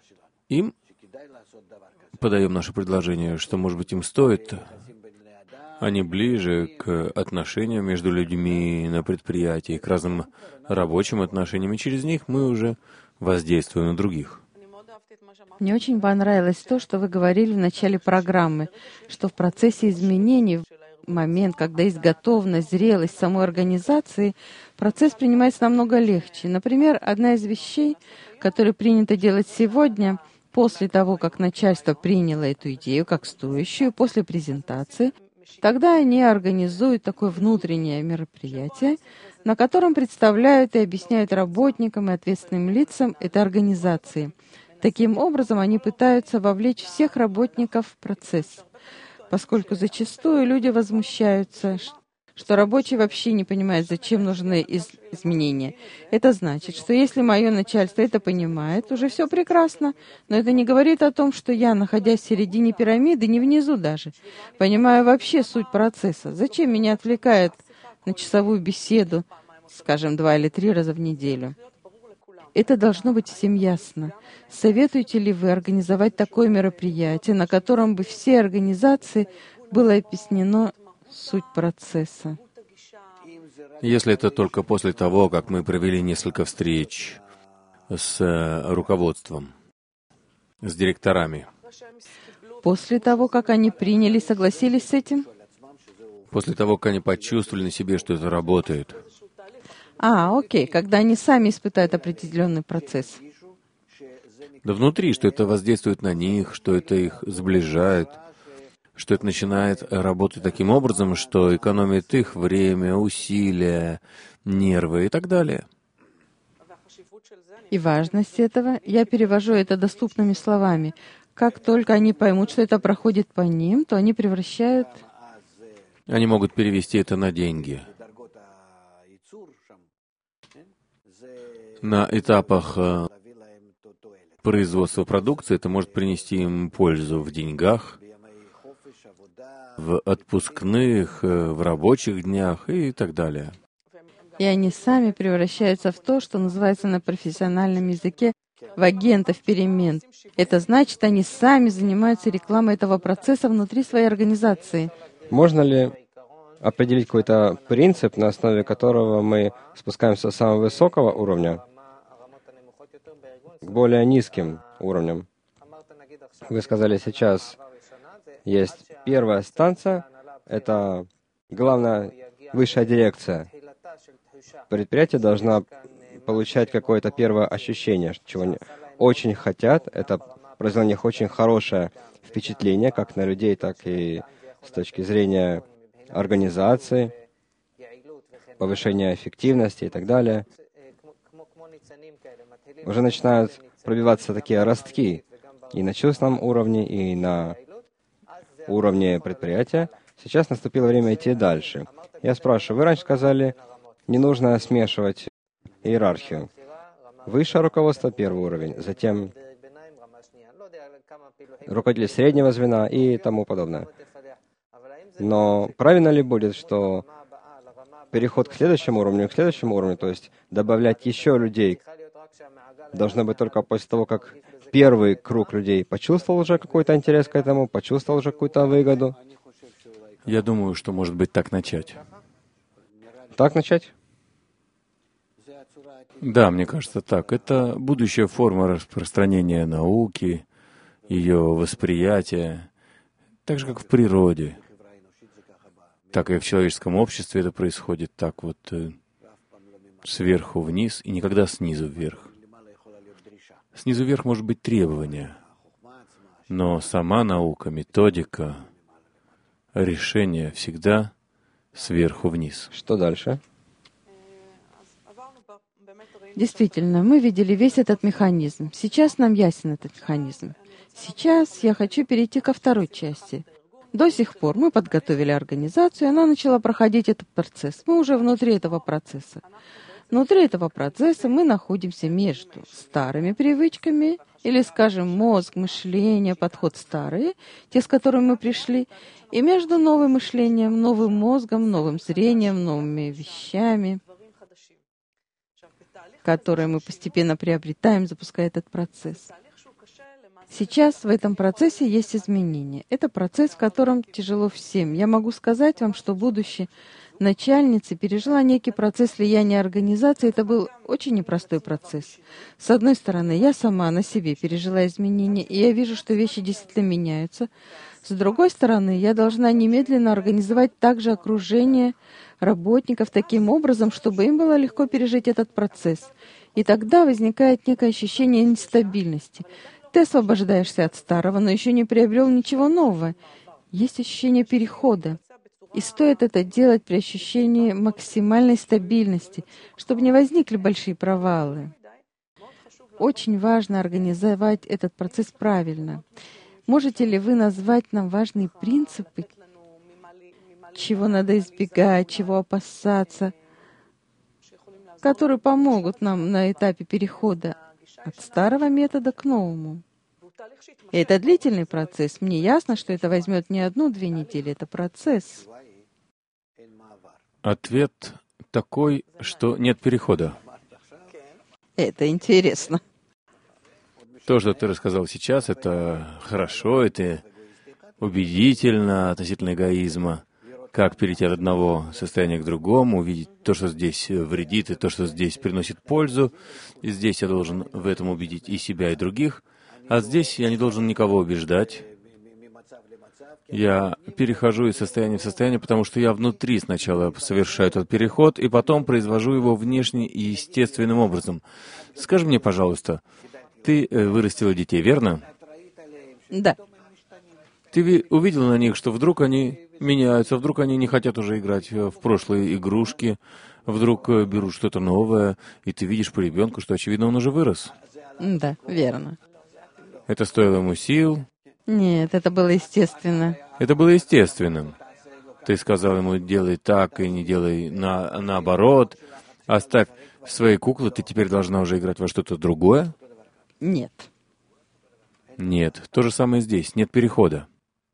им подаем наше предложение, что, может быть, им стоит Они ближе к отношениям между людьми на предприятии, к разным рабочим отношениям, и через них мы уже воздействуем на других. Мне очень понравилось то, что вы говорили в начале программы, что в процессе изменений, в момент, когда есть готовность, зрелость самой организации, процесс принимается намного легче. Например, одна из вещей, которую принято делать сегодня, после того, как начальство приняло эту идею как стоящую, после презентации, тогда они организуют такое внутреннее мероприятие, на котором представляют и объясняют работникам и ответственным лицам этой организации. Таким образом, они пытаются вовлечь всех работников в процесс, поскольку зачастую люди возмущаются, что рабочие вообще не понимают, зачем нужны изменения. Это значит, что если мое начальство это понимает, уже все прекрасно, но это не говорит о том, что я, находясь в середине пирамиды, не внизу даже, понимаю вообще суть процесса. Зачем меня отвлекает на часовую беседу, скажем, 2 или 3 раза в неделю? Это должно быть всем ясно. Советуете ли вы организовать такое мероприятие, на котором бы все организации было объяснено суть процесса? Если это только после того, как мы провели несколько встреч с руководством, с директорами. После того, как они приняли и согласились с этим? После того, как они почувствовали на себе, что это работает. Окей, когда они сами испытают определенный процесс. Да внутри, что это воздействует на них, что это их сближает, что это начинает работать таким образом, что экономит их время, усилия, нервы и так далее. И важность этого, я перевожу это доступными словами. Как только они поймут, что это проходит по ним, то они превращают... Они могут перевести это на деньги. На этапах производства продукции это может принести им пользу в деньгах, в отпускных, в рабочих днях и так далее. И они сами превращаются в то, что называется на профессиональном языке в агентов перемен. Это значит, они сами занимаются рекламой этого процесса внутри своей организации. Можно ли определить какой-то принцип, на основе которого мы спускаемся с самого высокого уровня к более низким уровням? Вы сказали, сейчас есть первая станция, это главная высшая дирекция. Предприятие должно получать какое-то первое ощущение, чего они очень хотят. Это произвело на них очень хорошее впечатление, как на людей, так и с точки зрения организации, повышения эффективности и так далее. Уже начинают пробиваться такие ростки и на чувственном уровне, и на уровне предприятия. Сейчас наступило время идти дальше. Я спрашиваю, вы раньше сказали, не нужно смешивать иерархию. Высшее руководство — первый уровень, затем руководитель среднего звена и тому подобное. Но правильно ли будет, что переход к следующему уровню, то есть добавлять еще людей, должно быть только после того, как первый круг людей почувствовал уже какой-то интерес к этому, почувствовал уже какую-то выгоду? Я думаю, что может быть так начать. Так начать? Да, мне кажется так. Это будущая форма распространения науки, ее восприятия, так же, как в природе, так и в человеческом обществе это происходит так вот сверху вниз и никогда снизу вверх. Снизу вверх может быть требование, но сама наука, методика, решение всегда сверху вниз. Что дальше? Действительно, мы видели весь этот механизм. Сейчас нам ясен этот механизм. Сейчас я хочу перейти ко второй части. До сих пор мы подготовили организацию, и она начала проходить этот процесс. Мы уже внутри этого процесса. Внутри этого процесса мы находимся между старыми привычками, или, скажем, мозг, мышление, подход старые, те, с которыми мы пришли, и между новым мышлением, новым мозгом, новым зрением, новыми вещами, которые мы постепенно приобретаем, запуская этот процесс. Сейчас в этом процессе есть изменения. Это процесс, в котором тяжело всем. Я могу сказать вам, что будущая начальница пережила некий процесс влияния организации. Это был очень непростой процесс. С одной стороны, я сама на себе пережила изменения, и я вижу, что вещи действительно меняются. С другой стороны, я должна немедленно организовать также окружение работников таким образом, чтобы им было легко пережить этот процесс. И тогда возникает некое ощущение нестабильности. Ты освобождаешься от старого, но еще не приобрел ничего нового. Есть ощущение перехода. И стоит это делать при ощущении максимальной стабильности, чтобы не возникли большие провалы. Очень важно организовать этот процесс правильно. Можете ли вы назвать нам важные принципы, чего надо избегать, чего опасаться, которые помогут нам на этапе перехода от старого метода к новому? И это длительный процесс. Мне ясно, что это возьмет не 1-2 недели. Это процесс. Ответ такой, что нет перехода. Это интересно. То, что ты рассказал сейчас, это хорошо, это убедительно относительно эгоизма. Как перейти от одного состояния к другому, увидеть то, что здесь вредит, и то, что здесь приносит пользу. И здесь я должен в этом убедить и себя, и других. А здесь я не должен никого убеждать. Я перехожу из состояния в состояние, потому что я внутри сначала совершаю этот переход, и потом произвожу его внешне и естественным образом. Скажи мне, пожалуйста, ты вырастила детей, верно? Да. Ты увидела на них, что вдруг они меняются, вдруг они не хотят уже играть в прошлые игрушки, вдруг берут что-то новое, и ты видишь по ребенку, что, очевидно, он уже вырос. Да, верно. Это стоило ему сил. Нет, это было естественно. Это было естественным. Ты сказал ему, делай так и не делай наоборот. Оставь свои куклы, ты теперь должна уже играть во что-то другое? Нет. Нет. То же самое здесь. Нет перехода.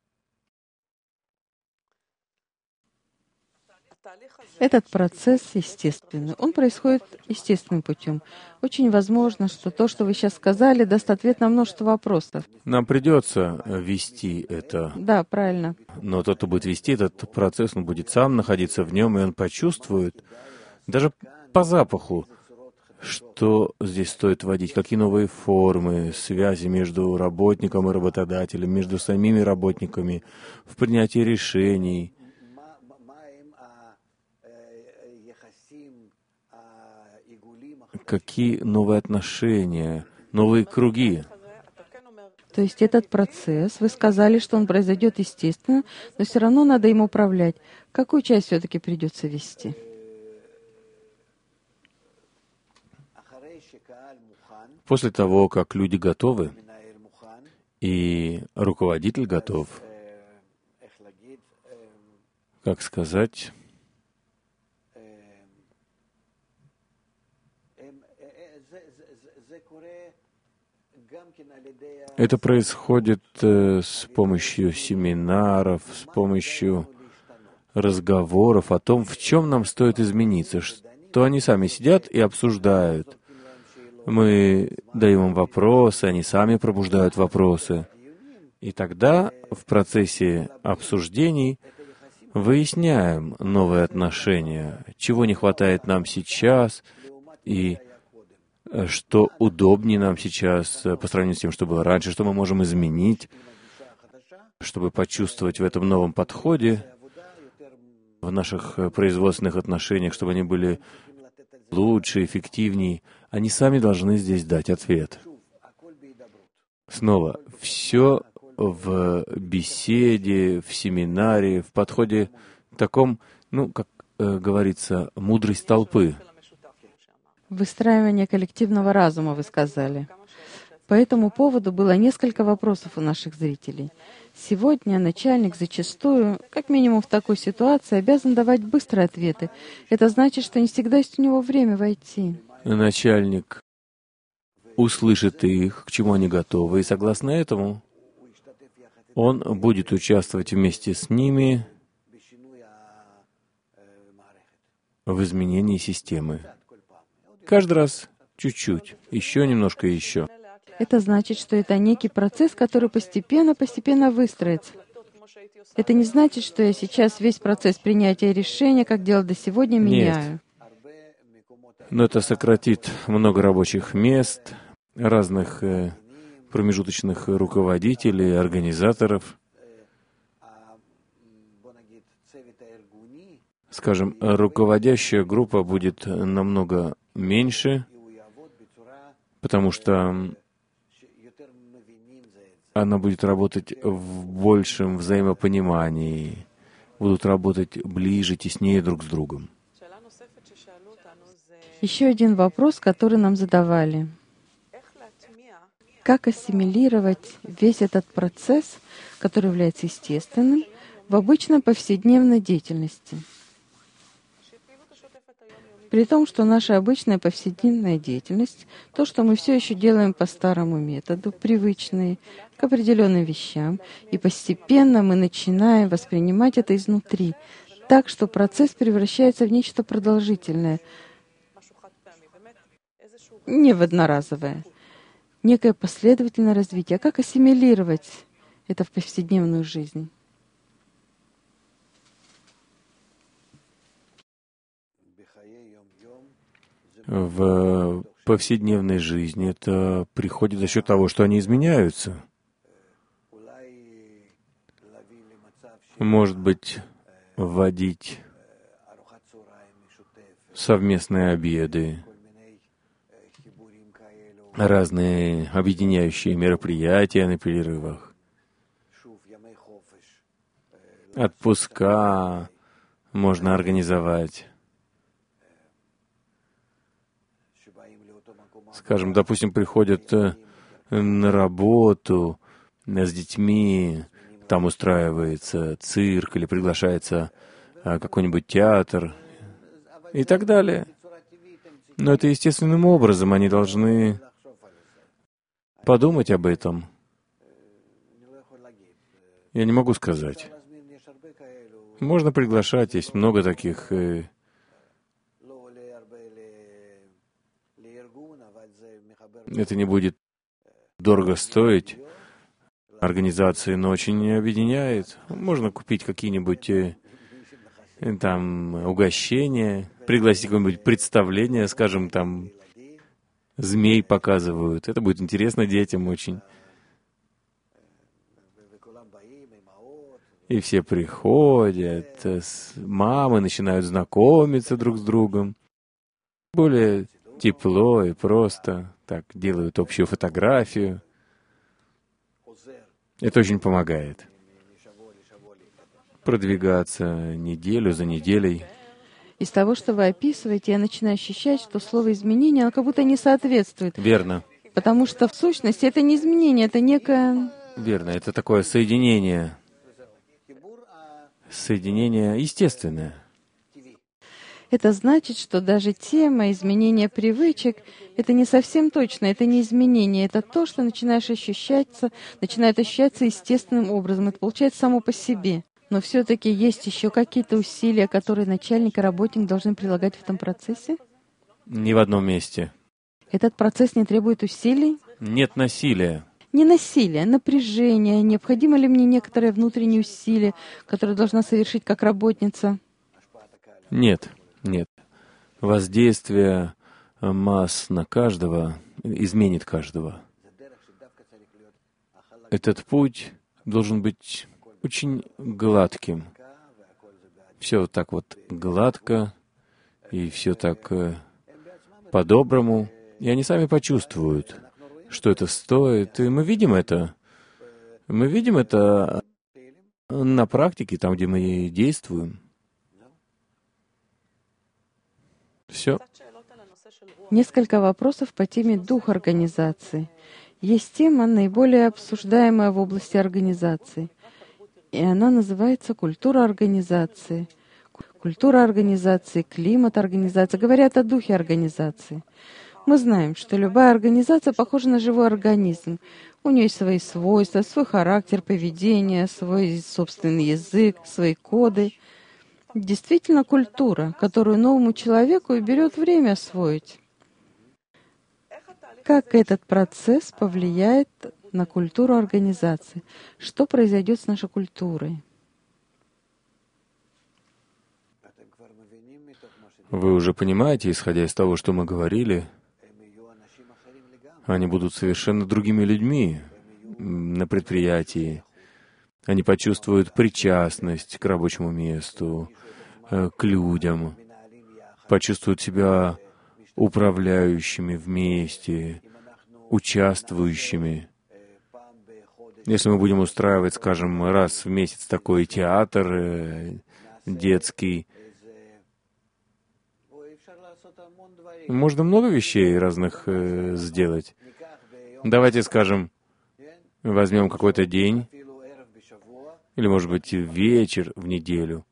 Этот процесс естественный. Он происходит естественным путем. Очень возможно, что то, что вы сейчас сказали, даст ответ на множество вопросов. Нам придется вести это. Да, правильно. Но тот, кто будет вести этот процесс, он будет сам находиться в нем, и он почувствует, даже по запаху, что здесь стоит вводить, какие новые формы, связи между работником и работодателем, между самими работниками, в принятии решений. Какие новые отношения, новые круги. То есть этот процесс, вы сказали, что он произойдет естественно, но все равно надо им управлять. Какую часть все-таки придется вести? После того, как люди готовы, и руководитель готов, как сказать, это происходит с помощью семинаров, с помощью разговоров о том, в чем нам стоит измениться, что они сами сидят и обсуждают. Мы даем им вопросы, они сами пробуждают вопросы. И тогда в процессе обсуждений выясняем новые отношения, чего не хватает нам сейчас, и что удобнее нам сейчас по сравнению с тем, что было раньше, что мы можем изменить, чтобы почувствовать в этом новом подходе, в наших производственных отношениях, чтобы они были лучше, эффективнее. Они сами должны здесь дать ответ. Снова, все в беседе, в семинаре, в подходе таком, как говорится, мудрость толпы. Выстраивание коллективного разума, вы сказали. По этому поводу было несколько вопросов у наших зрителей. Сегодня начальник зачастую, как минимум в такой ситуации, обязан давать быстрые ответы. Это значит, что не всегда есть у него время войти. Начальник услышит их, к чему они готовы, и согласно этому он будет участвовать вместе с ними в изменении системы. Каждый раз чуть-чуть, еще немножко и еще. Это значит, что это некий процесс, который постепенно выстроится. Это не значит, что я сейчас весь процесс принятия решения, как делал до сегодня, меняю. Но это сократит много рабочих мест, разных промежуточных руководителей, организаторов. Скажем, руководящая группа будет намного меньше, потому что она будет работать в большем взаимопонимании, будут работать ближе, теснее друг с другом. Еще один вопрос, который нам задавали. Как ассимилировать весь этот процесс, который является естественным, в обычной повседневной деятельности? При том, что наша обычная повседневная деятельность, то, что мы все еще делаем по старому методу, привычные к определенным вещам, и постепенно мы начинаем воспринимать это изнутри, так что процесс превращается в нечто продолжительное, не в одноразовое, некое последовательное развитие. А как ассимилировать это в повседневную жизнь? В повседневной жизни это приходит за счет того, что они изменяются. Может быть, вводить совместные обеды, разные объединяющие мероприятия на перерывах, отпуска можно организовать. Скажем, допустим, приходят на работу с детьми, там устраивается цирк или приглашается какой-нибудь театр и так далее. Но это естественным образом, они должны подумать об этом. Я не могу сказать. Можно приглашать, есть много таких. Это не будет дорого стоить организации, но очень объединяет. Можно купить какие-нибудь там угощения, пригласить какое-нибудь представление, скажем, там змей показывают. Это будет интересно детям очень. И все приходят, мамы начинают знакомиться друг с другом. Более тепло и просто так делают общую фотографию. Это очень помогает продвигаться неделю за неделей. Из того, что вы описываете, я начинаю ощущать, что слово «изменение», оно как будто не соответствует. Верно. Потому что в сущности это не изменение, это некое... Верно, это такое соединение. Соединение естественное. Это значит, что даже тема изменения привычек — это не совсем точно, это не изменение, это то, что начинает ощущаться естественным образом. Это получается само по себе. Но все-таки есть еще какие-то усилия, которые начальник и работник должны прилагать в этом процессе? Ни в одном месте. Этот процесс не требует усилий? Нет насилия. Не насилие, а напряжение. Необходимо ли мне некоторые внутренние усилия, которые должна совершить как работница? Нет. Воздействие масс на каждого изменит каждого. Этот путь должен быть очень гладким. Все вот так вот гладко, и все так по-доброму. И они сами почувствуют, что это стоит. И мы видим это. Мы видим это на практике, там, где мы действуем. Все. Несколько вопросов по теме дух организации. Есть тема, наиболее обсуждаемая в области организации, и она называется «Культура организации». Культура организации, климат организации. Говорят о духе организации. Мы знаем, что любая организация похожа на живой организм. У нее есть свои свойства, свой характер поведения, свой собственный язык, свои коды. Действительно культура, которую новому человеку и берет время освоить. как этот процесс повлияет на культуру организации? Что произойдет с нашей культурой? Вы уже понимаете, исходя из того, что мы говорили, они будут совершенно другими людьми на предприятии. Они почувствуют причастность к рабочему месту, к людям, почувствуют себя управляющими вместе, участвующими. Если мы будем устраивать, скажем, раз в месяц такой театр детский, можно много вещей разных сделать. Давайте, скажем, возьмем какой-то день, или, может быть, вечер в неделю,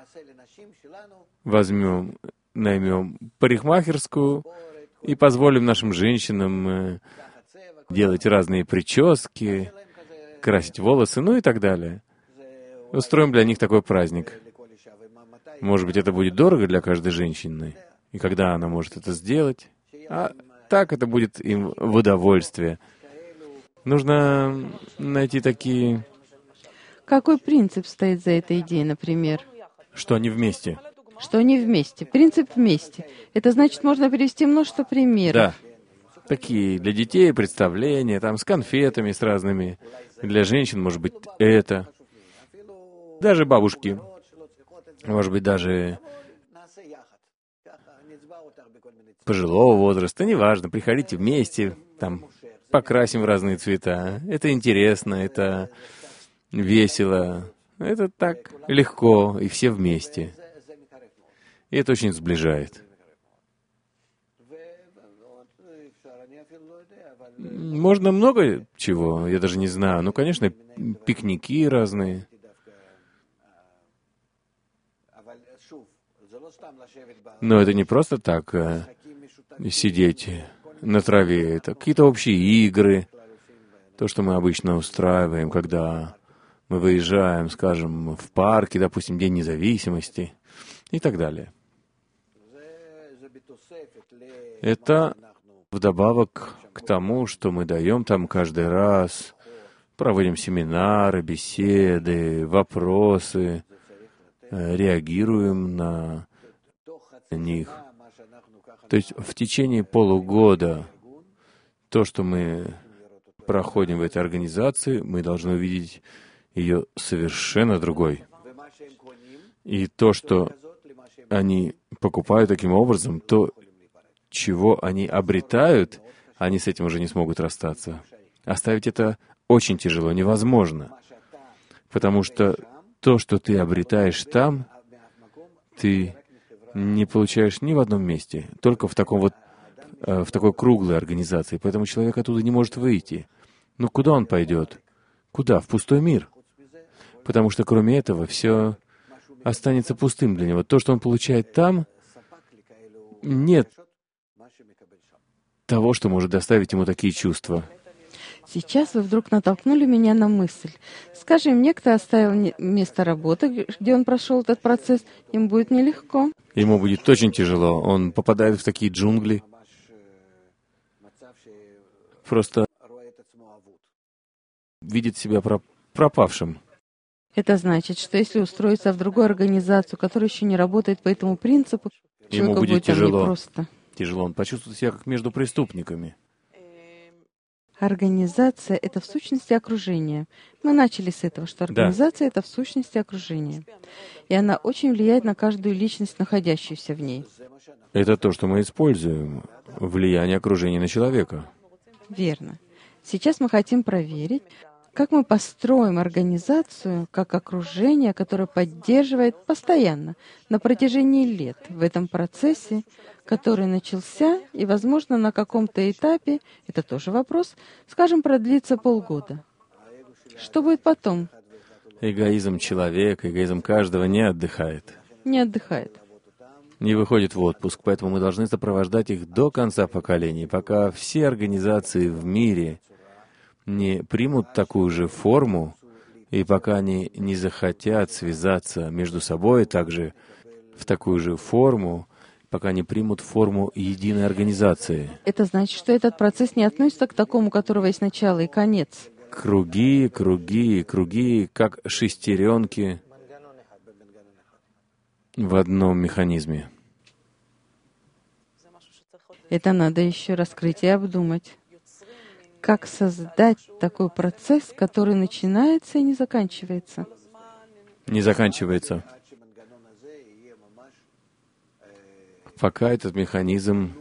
наймем парикмахерскую и позволим нашим женщинам делать разные прически, красить волосы, ну и так далее. Устроим для них такой праздник. Может быть, это будет дорого для каждой женщины, и когда она может это сделать, а так это будет им в удовольствие. Нужно найти такие... Какой принцип стоит за этой идеей, например? Что они вместе. Что они вместе. Принцип вместе. Это значит, можно привести множество примеров. Да. Такие для детей представления, там, с конфетами, с разными. Для женщин, может быть, это. Даже бабушки. Может быть, даже пожилого возраста. Неважно, приходите вместе, там, покрасим в разные цвета. Это интересно, это весело. Это так легко, и все вместе. И это очень сближает. Можно много чего, я даже не знаю. Ну, конечно, пикники разные. Но это не просто так сидеть на траве. Это какие-то общие игры. То, что мы обычно устраиваем, когда мы выезжаем, скажем, в парке, допустим, День независимости и так далее. Это вдобавок к тому, что мы даем там каждый раз, проводим семинары, беседы, вопросы, реагируем на них. То есть в течение полугода то, что мы проходим в этой организации, мы должны увидеть ее совершенно другой. И то, что они покупают таким образом, то, чего они обретают, они с этим уже не смогут расстаться. Оставить это очень тяжело, невозможно. Потому что то, что ты обретаешь там, ты не получаешь ни в одном месте, только в такой круглой организации. Поэтому человек оттуда не может выйти. Ну куда он пойдет? Куда? В пустой мир. Потому что кроме этого все останется пустым для него. То, что он получает там, нет того, что может доставить ему такие чувства. Сейчас вы вдруг натолкнули меня на мысль. Скажем, некто оставил место работы, где он прошел этот процесс, им будет нелегко. Ему будет очень тяжело. Он попадает в такие джунгли. Просто видит себя пропавшим. Это значит, что если устроиться в другую организацию, которая еще не работает по этому принципу, ему будет тяжело. Непросто. Тяжело. Он почувствует себя как между преступниками. Организация — это в сущности окружение. Мы начали с этого, что организация — это в сущности окружение. И она очень влияет на каждую личность, находящуюся в ней. Это то, что мы используем. Влияние окружения на человека. Верно. Сейчас мы хотим проверить, как мы построим организацию как окружение, которое поддерживает постоянно, на протяжении лет, в этом процессе, который начался, и, возможно, на каком-то этапе, это тоже вопрос, скажем, продлится полгода. Что будет потом? Эгоизм человека, эгоизм каждого не отдыхает. Не отдыхает. Не выходит в отпуск, поэтому мы должны сопровождать их до конца поколений, пока все организации в мире не примут такую же форму, и пока они не захотят связаться между собой также в такую же форму, пока не примут форму единой организации. Это значит, что этот процесс не относится к такому, у которого есть начало и конец. Круги, круги, круги, как шестеренки в одном механизме. Это надо еще раскрыть и обдумать. Как создать такой процесс, который начинается и не заканчивается? Не заканчивается. Пока этот механизм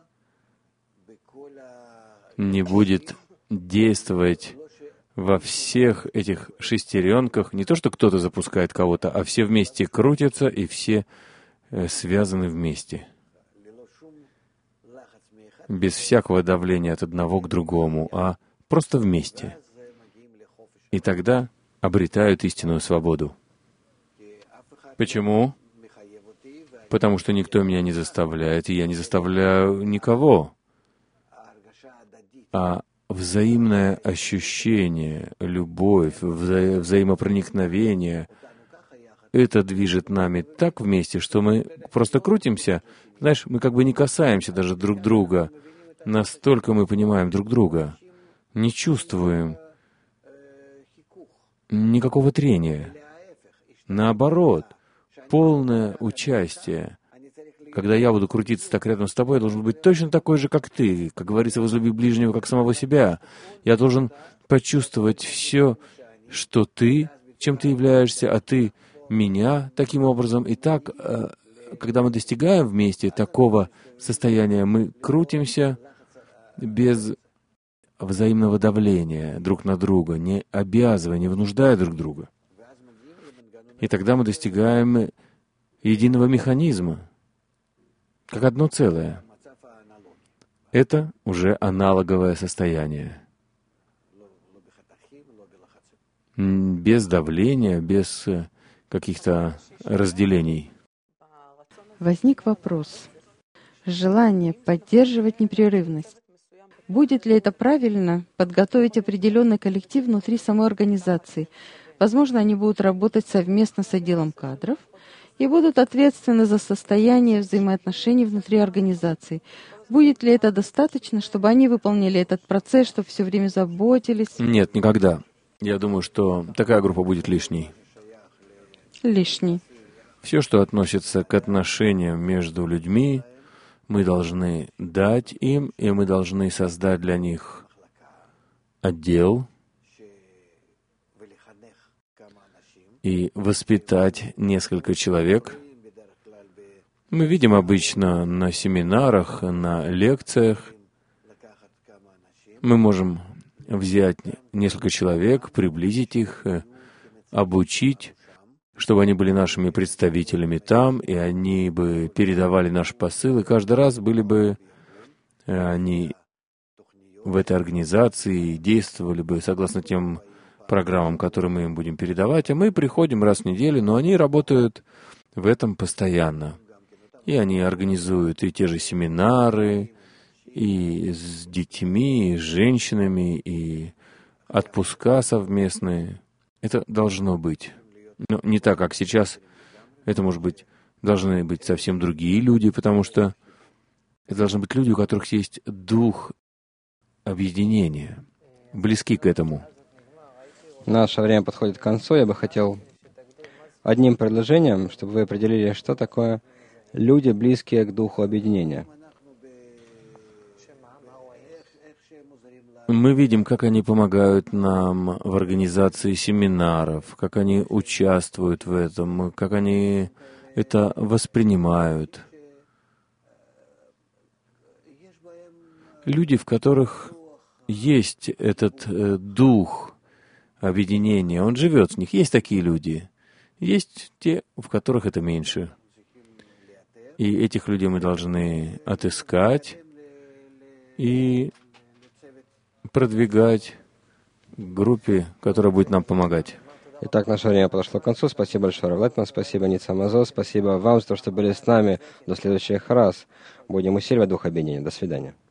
не будет действовать во всех этих шестеренках, не то, что кто-то запускает кого-то, а все вместе крутятся и все связаны вместе. Без всякого давления от одного к другому, а просто вместе. И тогда обретают истинную свободу. Почему? Потому что никто меня не заставляет, и я не заставляю никого. А взаимное ощущение, любовь, взаимопроникновение, это движет нами так вместе, что мы просто крутимся. Знаешь, мы как бы не касаемся даже друг друга. Настолько мы понимаем друг друга. Не чувствуем никакого трения. Наоборот, полное участие. Когда я буду крутиться так рядом с тобой, я должен быть точно такой же, как ты. Как говорится, возлюби ближнего, как самого себя. Я должен почувствовать все, что ты, чем ты являешься, а ты меня таким образом. И так, когда мы достигаем вместе такого состояния, мы крутимся без взаимного давления друг на друга, не обязывая, не вынуждая друг друга. И тогда мы достигаем единого механизма, как одно целое. Это уже аналоговое состояние. Без давления, без каких-то разделений. Возник вопрос. Желание поддерживать непрерывность. Будет ли это правильно подготовить определенный коллектив внутри самой организации? Возможно, они будут работать совместно с отделом кадров и будут ответственны за состояние взаимоотношений внутри организации. Будет ли это достаточно, чтобы они выполнили этот процесс, чтобы все время заботились? Нет, никогда. Я думаю, что такая группа будет лишней. Лишней. Все, что относится к отношениям между людьми, мы должны дать им, и мы должны создать для них отдел и воспитать несколько человек. Мы видим обычно на семинарах, на лекциях, мы можем взять несколько человек, приблизить их, обучить, чтобы они были нашими представителями там, и они бы передавали наш посыл, и каждый раз были бы они в этой организации, действовали бы согласно тем программам, которые мы им будем передавать, а мы приходим раз в неделю, но они работают в этом постоянно. И они организуют и те же семинары, и с детьми, и с женщинами, и отпуска совместные. Это должно быть. Но не так, как сейчас. Это, может быть, должны быть совсем другие люди, потому что это должны быть люди, у которых есть дух объединения, близки к этому. Наше время подходит к концу. Я бы хотел одним предложением, чтобы вы определили, что такое люди, близкие к духу объединения. Мы видим, как они помогают нам в организации семинаров, как они участвуют в этом, как они это воспринимают. Люди, в которых есть этот дух объединения, он живет с них. Есть такие люди. Есть те, в которых это меньше. И этих людей мы должны отыскать и продвигать к группе, которая будет нам помогать. Итак, наше время подошло к концу. Спасибо большое, Рав Лайтман. Спасибо, Ница Мазо. Спасибо вам за то, что были с нами. До следующих раз. Будем усиливать дух объединения. До свидания.